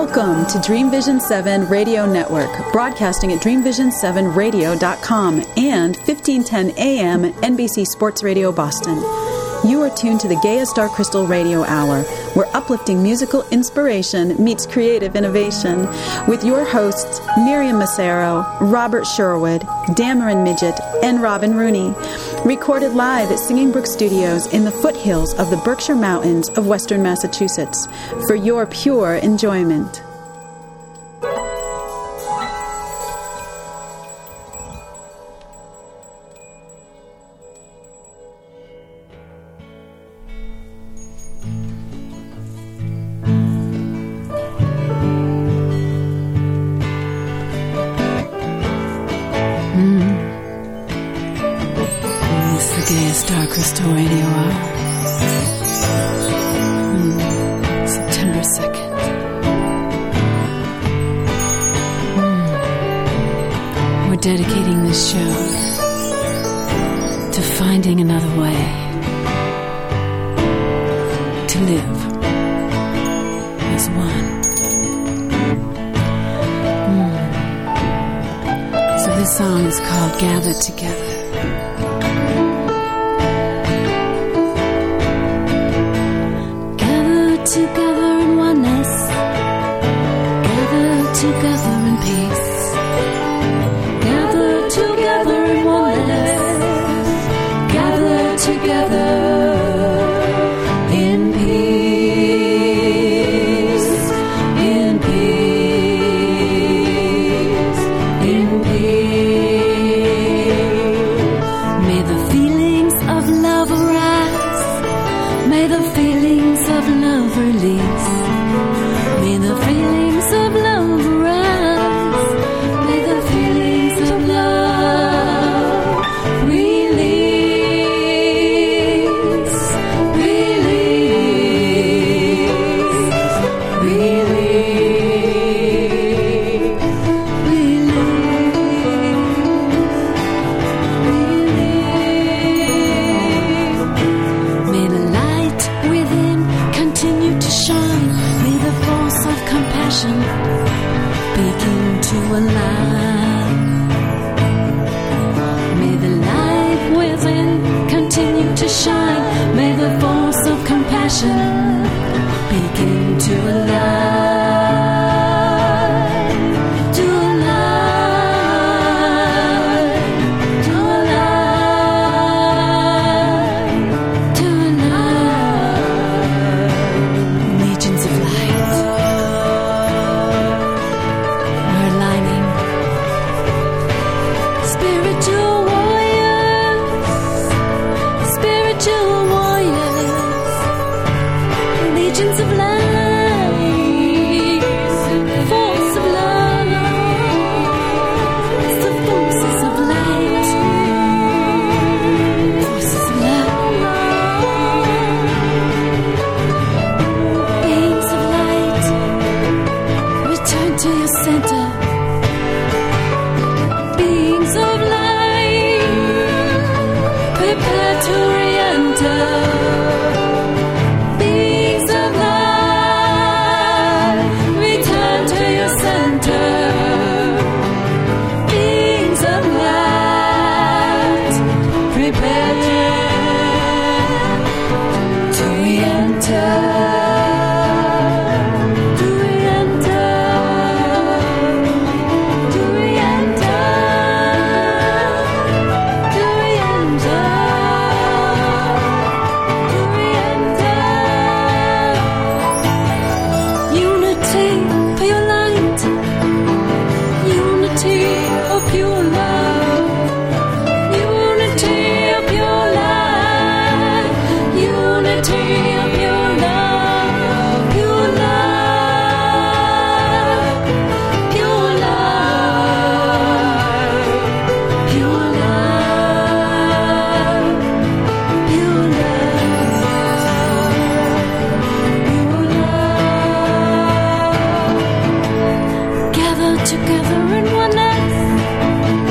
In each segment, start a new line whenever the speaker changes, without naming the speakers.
Welcome to Dream Vision 7 Radio Network, broadcasting at dreamvision7radio.com and 1510 AM NBC Sports Radio Boston. You are tuned to the Gaia Star Crystal Radio Hour, where uplifting musical inspiration meets creative innovation, with your hosts Miriam Massaro, Robert Sherwood, Dameron Midget, and Robin Rooney. Recorded live at Singing Brook Studios in the foothills of the Berkshire Mountains of Western Massachusetts, for your pure enjoyment.
Crystal Radio Hour. September 2nd. We're dedicating this show to finding another way to live as one. So this song is called Gathered Together.
Together in oneness, gather together in peace, gather together in oneness, gather together in peace, in peace, in peace. May the feelings of love arise, may the feelings of love release. May the feelings of love arise. May the feelings of love release. Release. Release. Release. May the light within continue to shine. May the force of compassion begin to align. May the light within continue to shine. May the force of compassion begin to align. To align. To align. To align. Legions of light. We're aligning. Spiritual warriors. Spiritual warriors. Legions of light. Force of love. It's the forces of light. Forces of love. Beings of light, return to your center. Beings of light, prepare to re-enter. Beings of light, return to your center. Beings of light, prepare to re-enter. To re-enter. To re-enter. To re-enter. To re-enter. Unity for your light. Unity of pure love. Unity of pure light. Unity of pure love. Pure love. Pure love. Pure love. Pure love. Pure love. Gather together in oneness.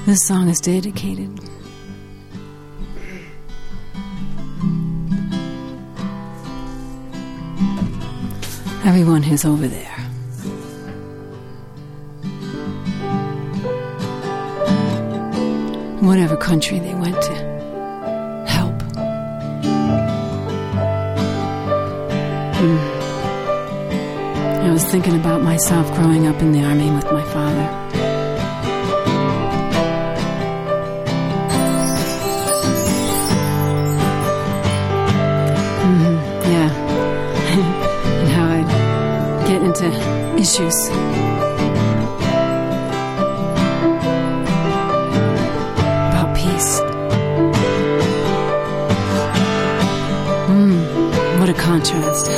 This song is dedicated everyone who's over there. Whatever country they went to help. I was thinking about myself growing up in the army with my father. Yeah. And how I'd get into issues. About peace. What a contrast.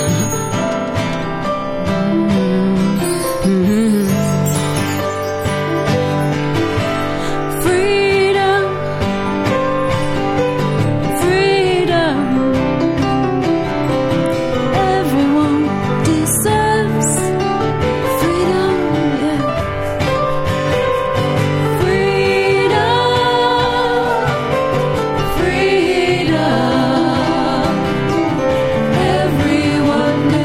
Everyone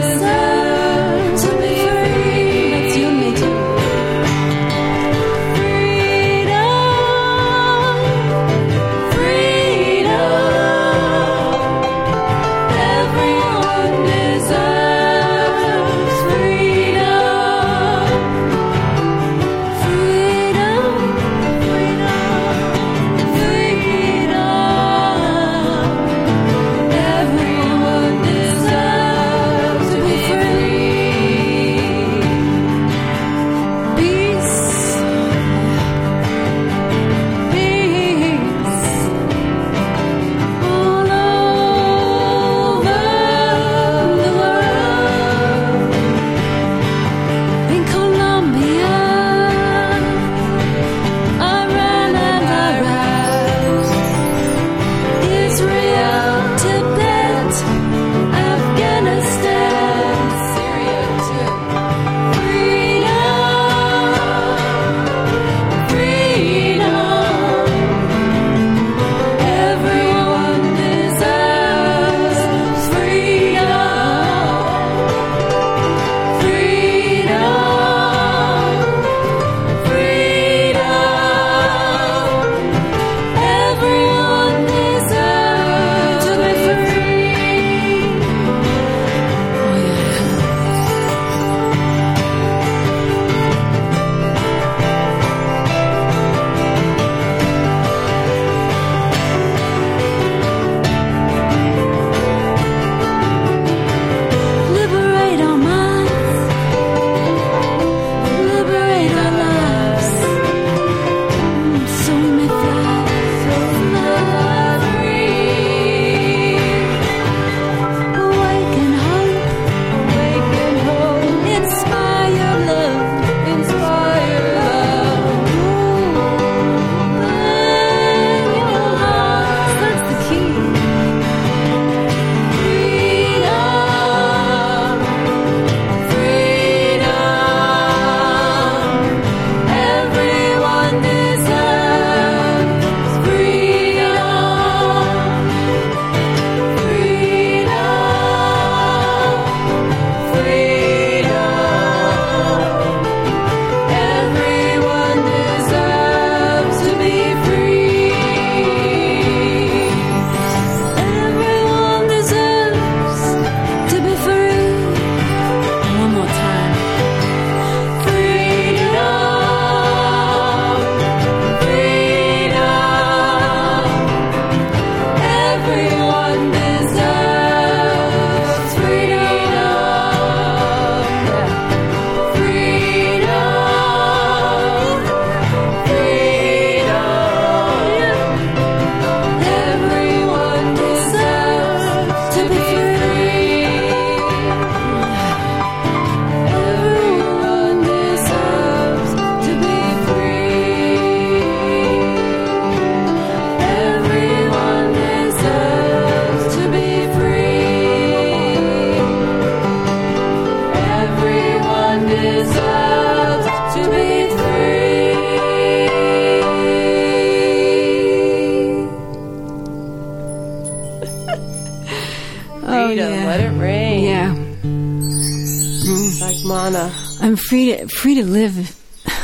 I'm free to live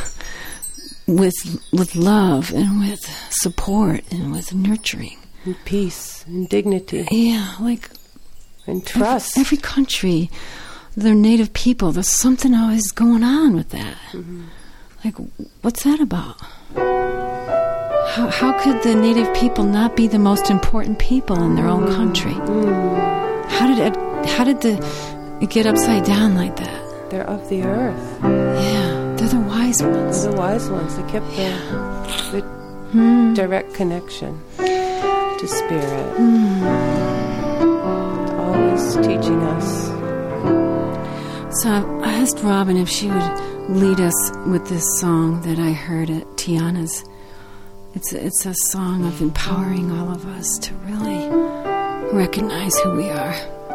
with love and with support and with nurturing.
And peace and dignity.
Yeah, like...
And trust.
Every country, their native people, there's something always going on with that. Mm-hmm. Like, what's that about? How could the native people not be the most important people in their own country?
Mm.
How did it get upside down like that?
They're of the earth.
Yeah, they're the wise ones.
They're the wise ones. They kept the direct connection to spirit. Always teaching us.
So I asked Robin if she would lead us with this song that I heard at Tiana's. It's a song of empowering all of us to really recognize who we are.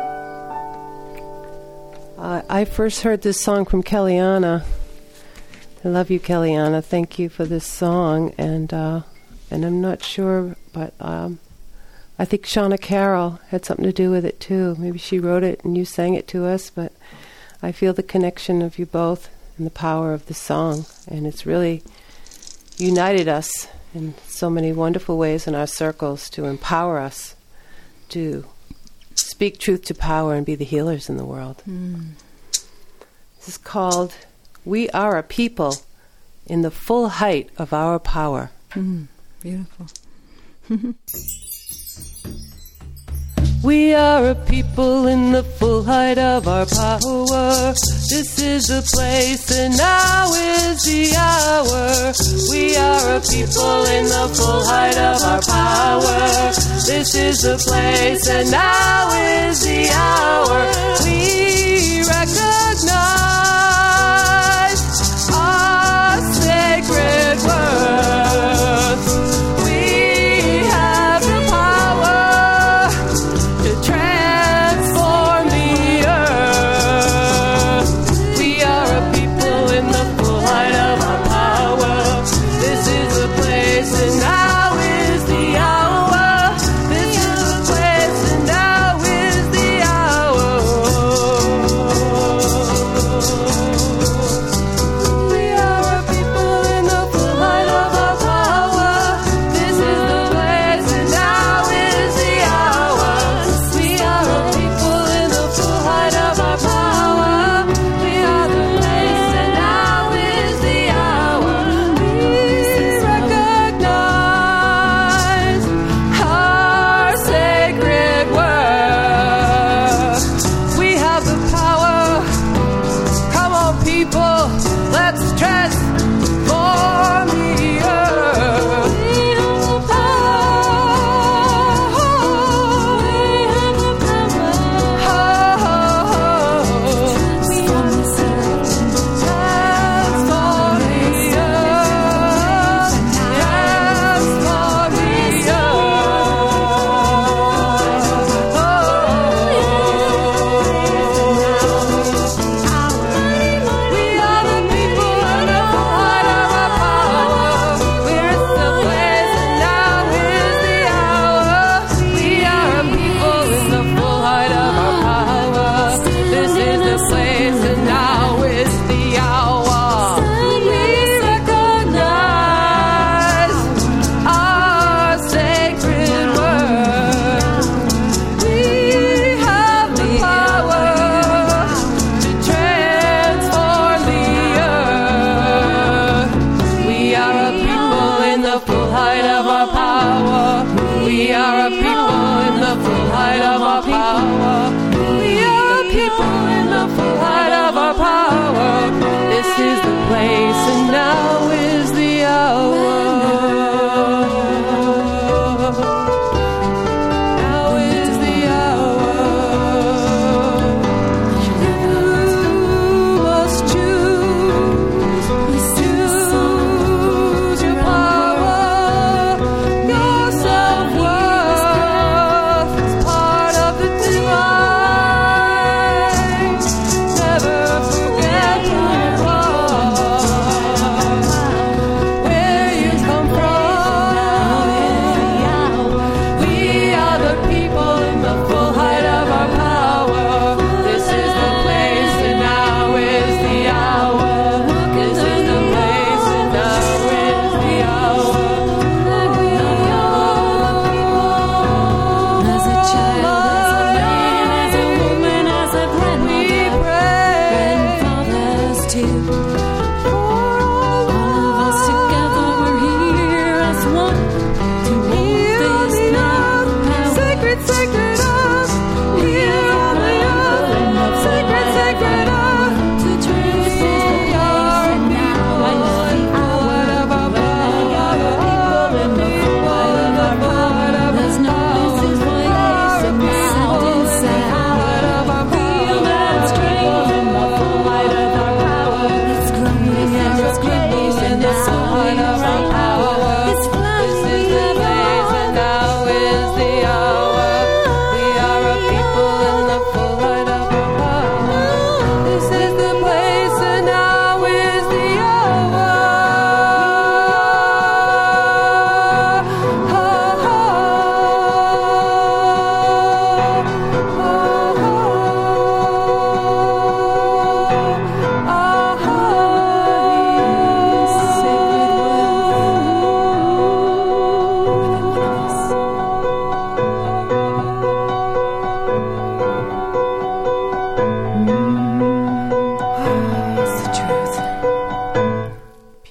I first heard this song from Kellyanna. I love you, Kellyanna. Thank you for this song. And I'm not sure, but I think Shauna Carroll had something to do with it too. Maybe she wrote it and you sang it to us, but I feel the connection of you both and the power of the song. And it's really united us in so many wonderful ways in our circles to empower us to speak truth to power and be the healers in the world. This is called We Are a People in the Full Height of Our Power.
Beautiful.
We are a people in the full height of our power. This is the place and now is the hour. We are a people in the full height of our power. This is the place and now is the hour. We recognize our sacred worth. We have the power to transform the earth. We are a people in the full height of our power. This is the place and now is the hour. This is the place and now is the hour.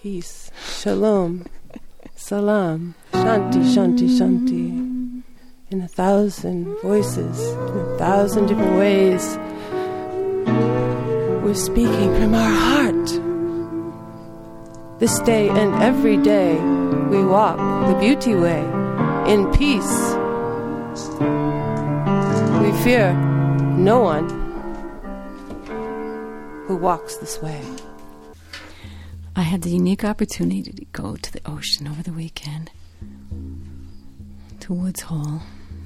peace, shalom, salam, shanti, shanti, shanti, in 1,000 voices, in 1,000 different ways. We're speaking from our heart. This day and every day, we walk the beauty way in peace. We fear no one who walks this way.
I had the unique opportunity to go to the ocean over the weekend, to Woods Hole.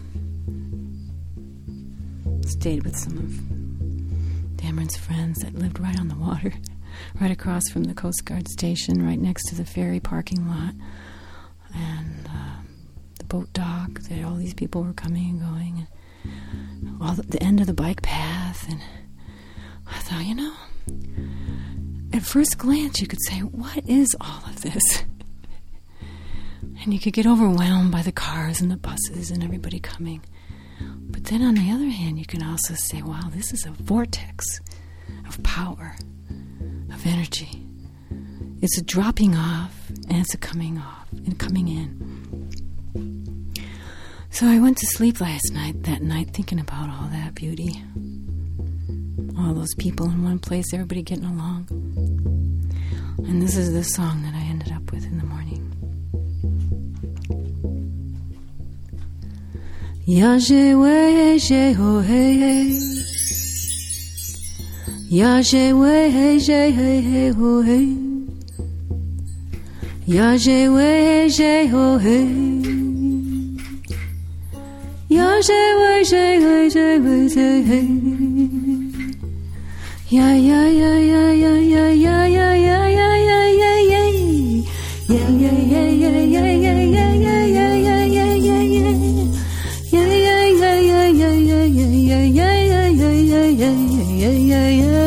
Stayed with some of Dameron's friends that lived right on the water, right across from the Coast Guard station, right next to the ferry parking lot, and the boat dock. That all these people were coming and going, and all the end of the bike path. And I thought, at first glance, you could say, what is all of this? And you could get overwhelmed by the cars and the buses and everybody coming. But then on the other hand, you can also say, wow, this is a vortex of power, of energy. It's a dropping off, and it's a coming off and coming in. So I went to sleep that night, thinking about all that beauty. All those people in one place, everybody getting along. And this is the song that I ended up with in the morning. Yaje we je ho hey hey. Yaje we hey je hey hey ho hey. Yaje we je ho hey. Yaje we je hey je we je hey. Ya ya ya ya ya ya ya ya ya ya ya ya ya. Ya ya ya ya ya ya ya ya ya ya ya ya ya. Ya ya ya ya ya ya ya ya ya ya ya ya ya ya.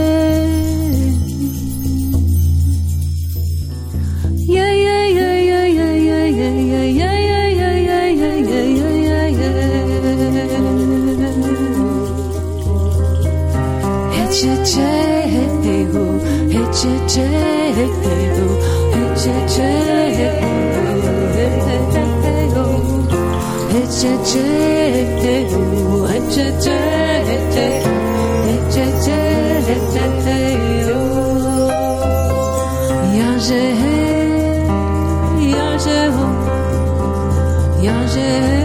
Ya ya ya ya ya ya ya ya ya ya ya ya ya ya. Che hey ho, hey che hey ho, hey che hey ho, hey che hey ho, hey che hey ho. Ya je ho, ya je.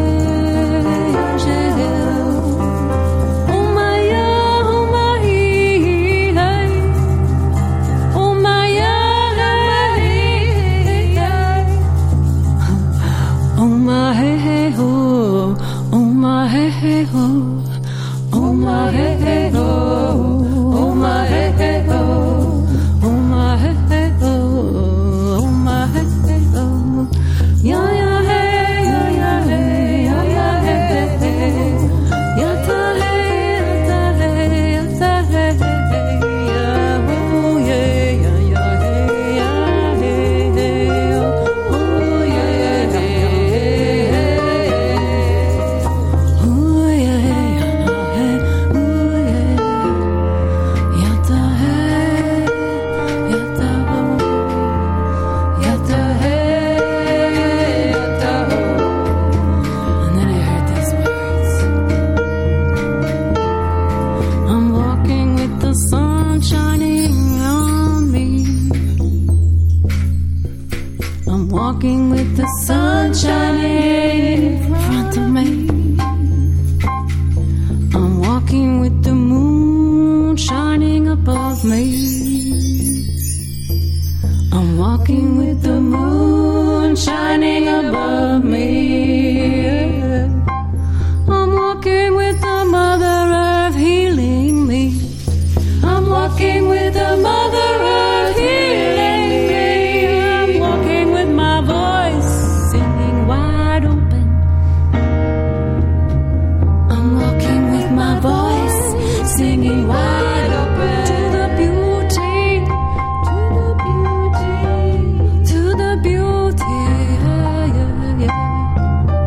Hey ho, oh my hey ho, oh my hey ho, oh my hey ho, oh my hey ho. Ya ya hey, ya ya hey, ya ya hey, ya ta hey, ya ta hey, ya ta hey, ya oh yeah, ya ya hey, ya hey, oh yeah, hey. Walking with the sun shining in front of me. I'm walking with the moon shining above me. I'm walking with the moon shining above me. I'm walking with the Mother Earth healing me. I'm walking with the Mother Earth healing me. I'm walking with my voice singing wide open. I'm walking with my voice singing wide open to the beauty, to the beauty, to the beauty, yeah, yeah, yeah.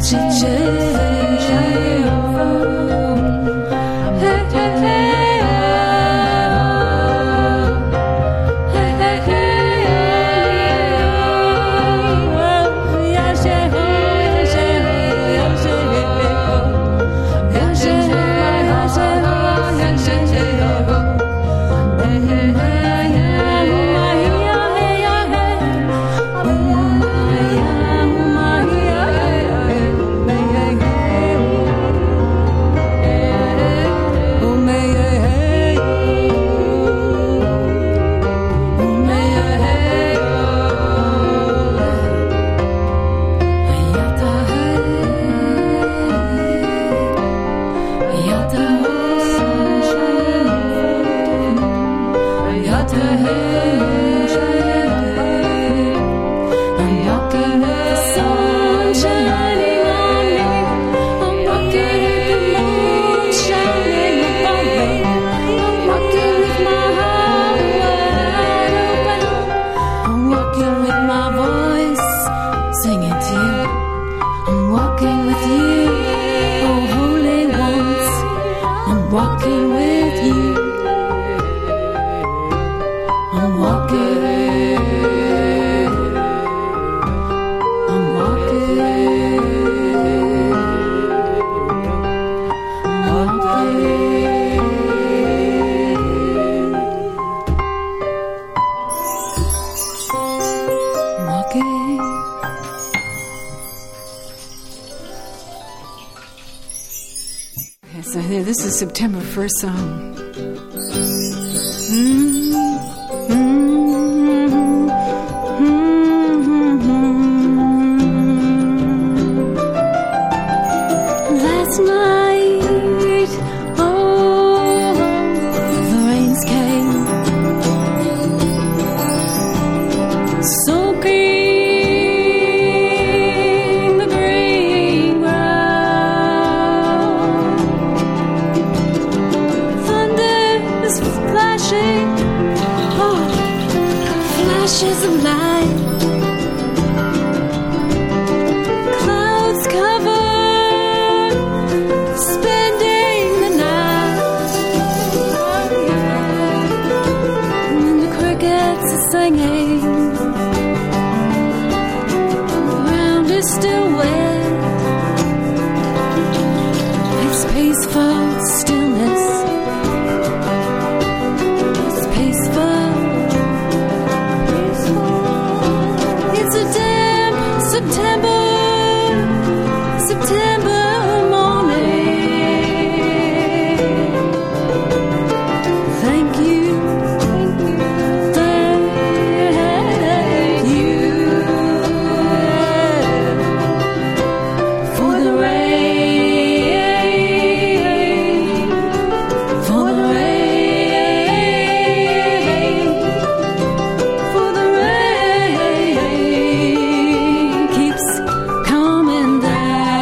This is September 1st song.
Last night, oh, the rains came, soaking the green ground. Thunder is flashing, oh, flashes of light. Clouds cover, spending the night, and the crickets are singing. The ground is still wet. It's peaceful stillness. It's peaceful. It's a damp September morning. Thank you, thank you for the rain, for the rain, for the rain keeps coming down.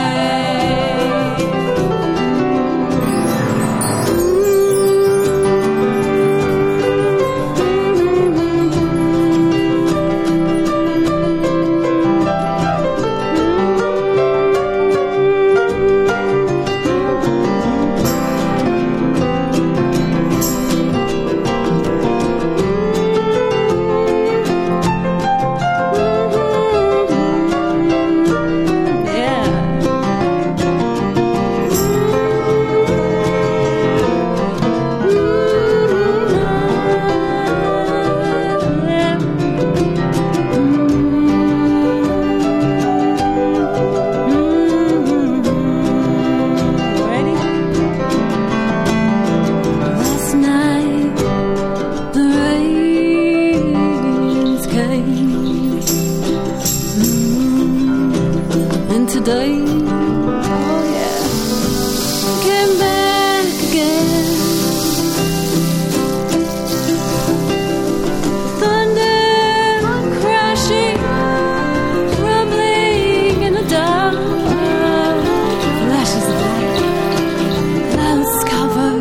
Last night the rains came, and today, oh yeah, came back again. Thunder crashing, rumbling in the dark, flashes of light, clouds cover.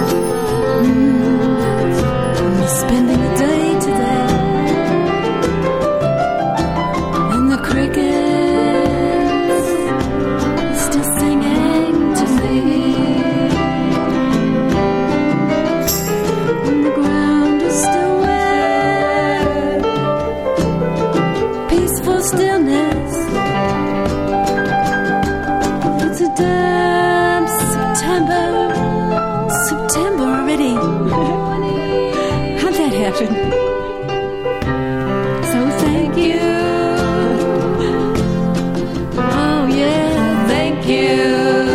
We're spending the day today, and the crickets
imagine? So thank you. Oh yeah, thank you.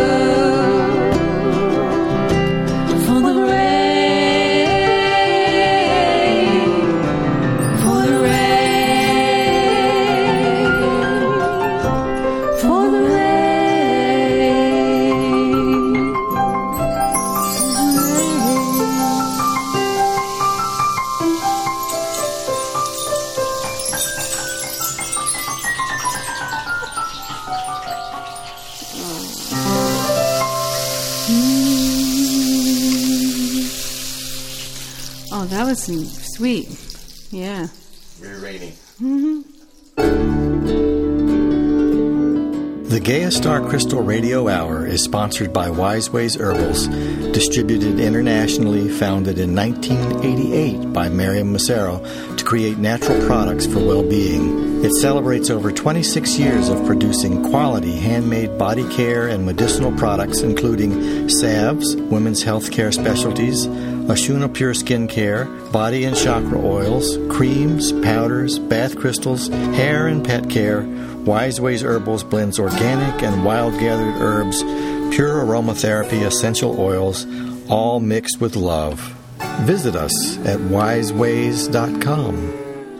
Oh, that was sweet. Yeah.
Rear-rating. The Gaia Star Crystal Radio Hour is sponsored by Wise Ways Herbals, distributed internationally, founded in 1988 by Miriam Massaro to create natural products for well-being. It celebrates over 26 years of producing quality handmade body care and medicinal products, including salves, women's health care specialties, Ashuna Pure Skin Care, body and chakra oils, creams, powders, bath crystals, hair and pet care. Wise Ways Herbals blends organic and wild-gathered herbs, pure aromatherapy essential oils, all mixed with love. Visit us at wiseways.com.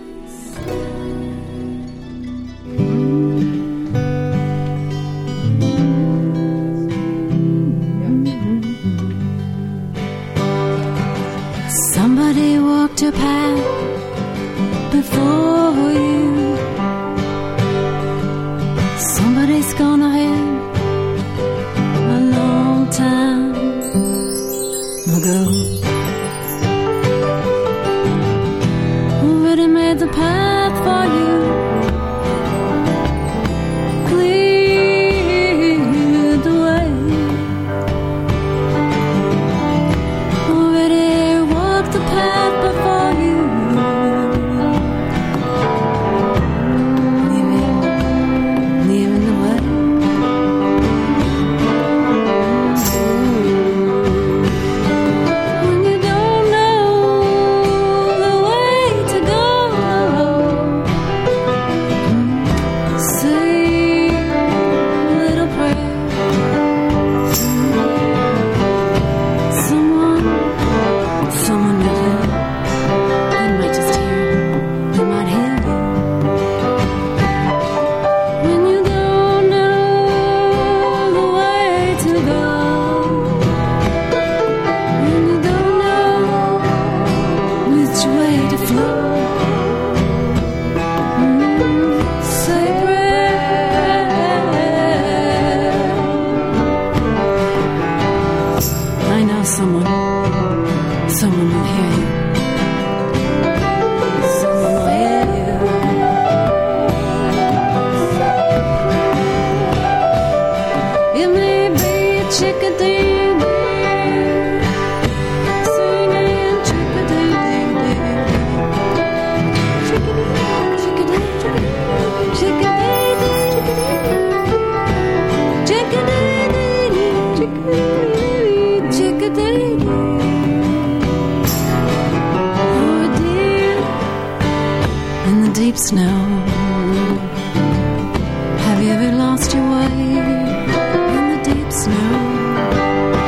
Somebody walked a path before you. Somebody's gone ahead a long time ago. Already made the path for you, cleared the way. Already walked the path before you. Snow. Have you ever lost your way in the deep snow?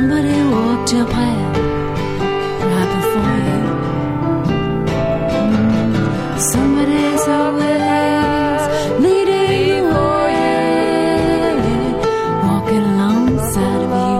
Somebody walked your path right before you. Somebody's always leading you away, walking alongside of you.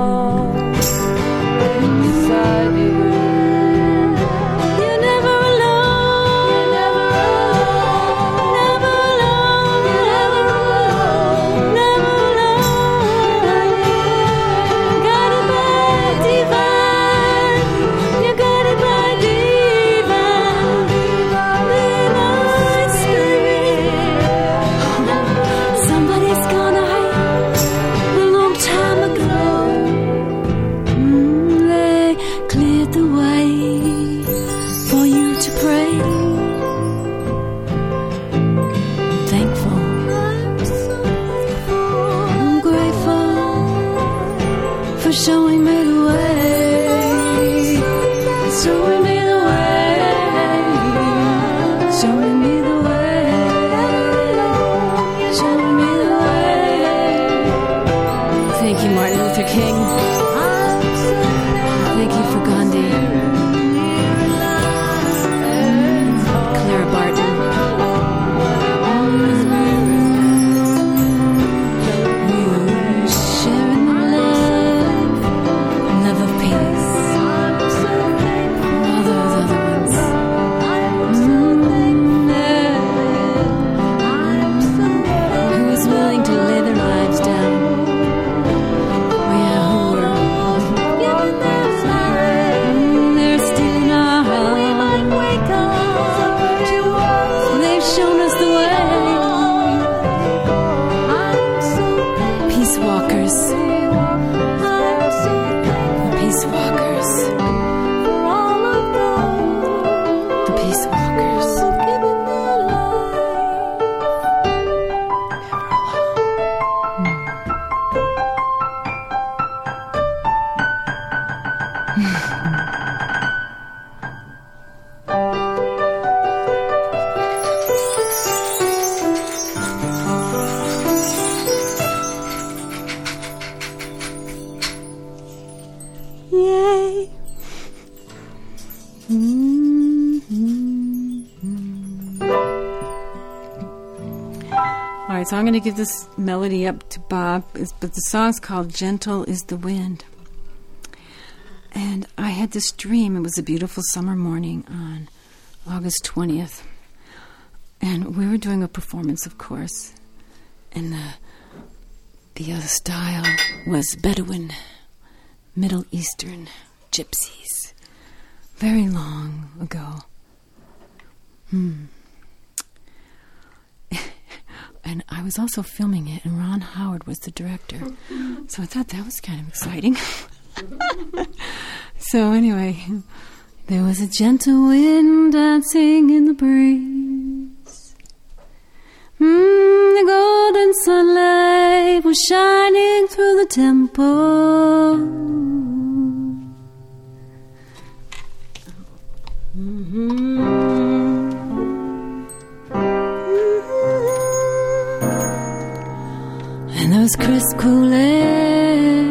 Beside you. You're never alone. You're never alone. Never alone. You're never alone. Never alone. Guided by divine. You're guided by divine. Divine spirit. Somebody's gone away a long time ago. They cleared the way for you to pray. Thankful. I'm grateful for showing me the way. Showing me the way. Showing me the way. Showing me the way.
Thank you, Martin Luther King. Thank you for Gandhi. Clara Barton.
Sharing the love of peace.
All those other ones. Who was willing to lay their lives down? Oh yeah, who were?
They're still in our heart. They've shown us the way.
Peace walkers. Peace walkers. The peace walkers.
Yay.
All right, so I'm going to give this melody up to Bob, but the song's called Gentle is the Wind. And I had this dream. It was a beautiful summer morning on August 20th. And we were doing a performance, of course. And the style was Bedouin, Middle Eastern gypsies. Very long ago. And I was also filming it, and Ron Howard was the director. So I thought that was kind of exciting. So anyway, there was a gentle wind dancing in the breeze. The golden sunlight was shining through the temple. And those crisp cool air.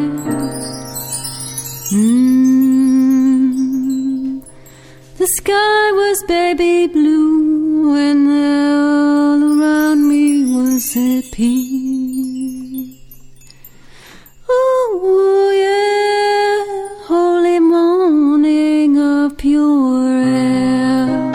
The sky was baby blue, and all around me was at peace. Oh yeah, holy morning of pure air.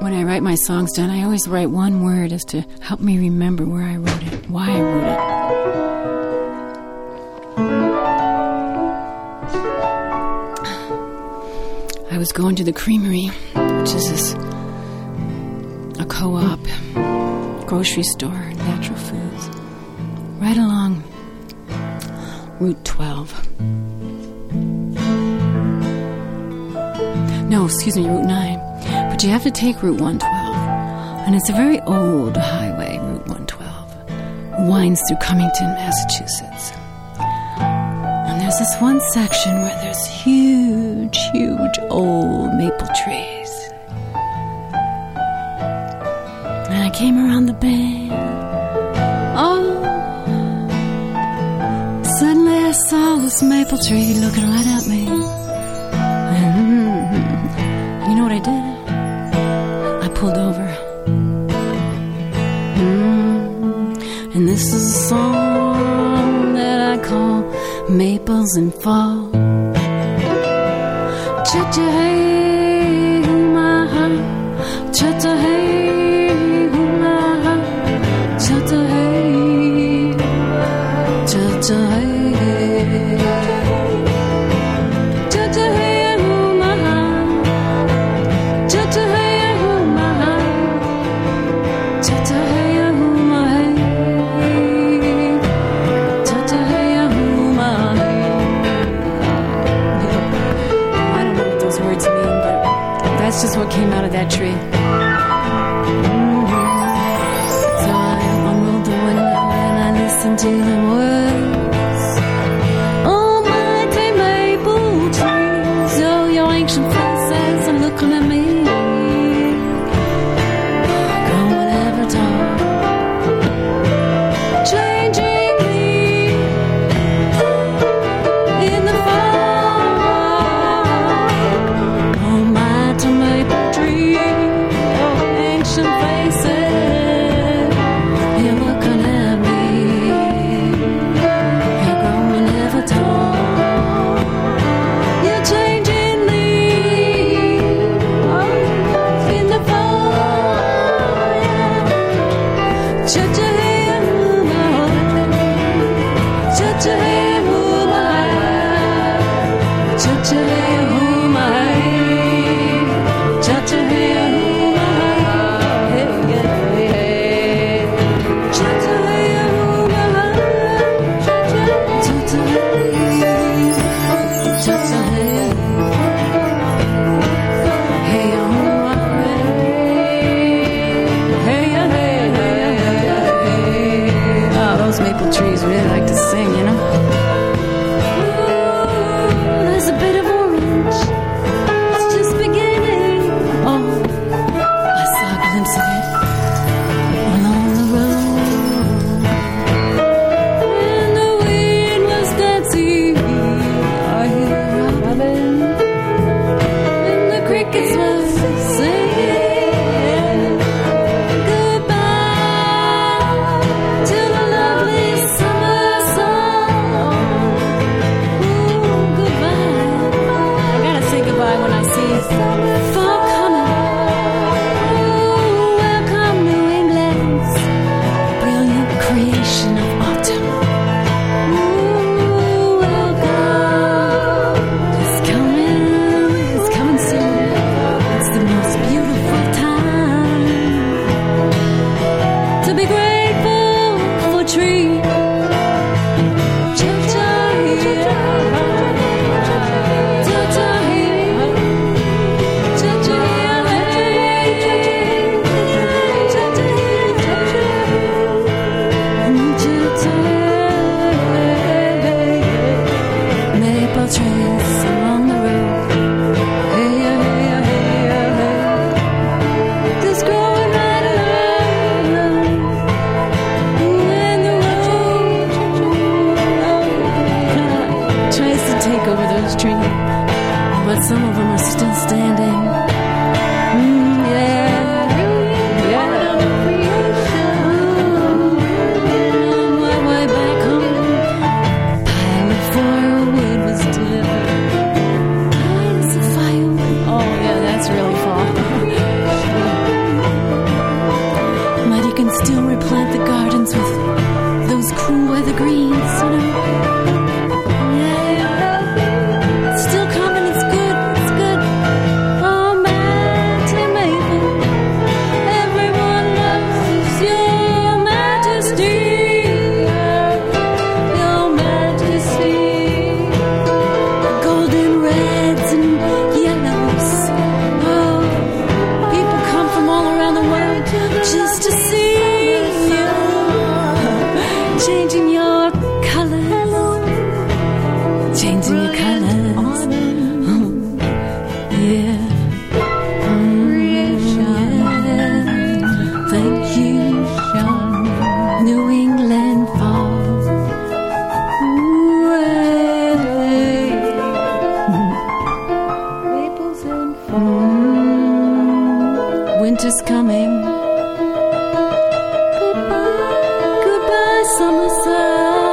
when I write my songs down, I always write one word as to help me remember where I wrote it, why I wrote it. I was going to the Creamery, which is a co-op grocery store, natural foods, right along Route 12. No, excuse me, Route 9. But you have to take Route 112. And it's a very old highway, Route 112. It winds through Cummington, Massachusetts. And there's this one section where there's huge, huge old maple trees. And I came around the bend. Oh, suddenly I saw this maple tree looking right at me. And you know what I did? I pulled over. And this is a song that I call Maples in Fall. Cha-cha-hey, hoo-ma-ha. Cha-cha-hey, hoo-ma-ha. Cha-cha-hey, cha-cha-hey. That's just what came out of that tree. So I unrolled the window and I listened to the words. Oh, mighty maple trees, oh, your ancient faces are looking at me. Growing ever tall, changing me in the fall. Hey.
can still replant the gardens with those cool weather greens, you know. Yeah, it's still coming, it's good, it's good. Oh, mighty Maple, everyone loves your majesty, your majesty. Golden reds and yellows, oh, people come from all around the world just to see you, changing your colors, changing your colors. Yeah. Thank you, New England fall. Maples and fall. Winter's coming. Goodbye, summer sun.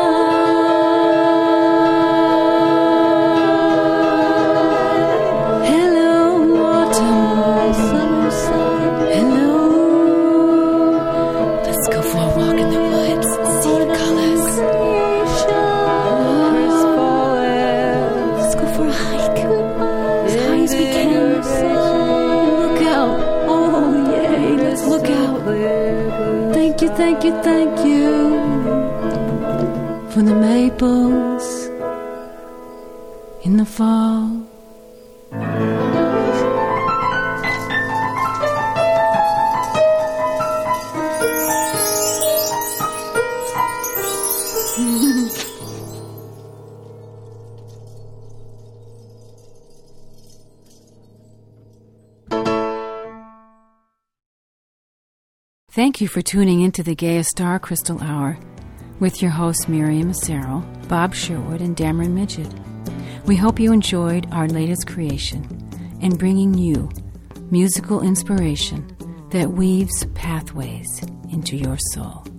Hello, autumn, summer sun. Hello. Let's go for a walk in the woods, see the colors. Let's go for a hike, as high as we can. Look out. Oh, yay, let's look out. Thank you, thank you, thank you for the maples in the fall.
Thank you for tuning into the Gaia Star Crystal Hour with your hosts Miriam Macero, Bob Sherwood, and Dameron Midget. We hope you enjoyed our latest creation in bringing you musical inspiration that weaves pathways into your soul.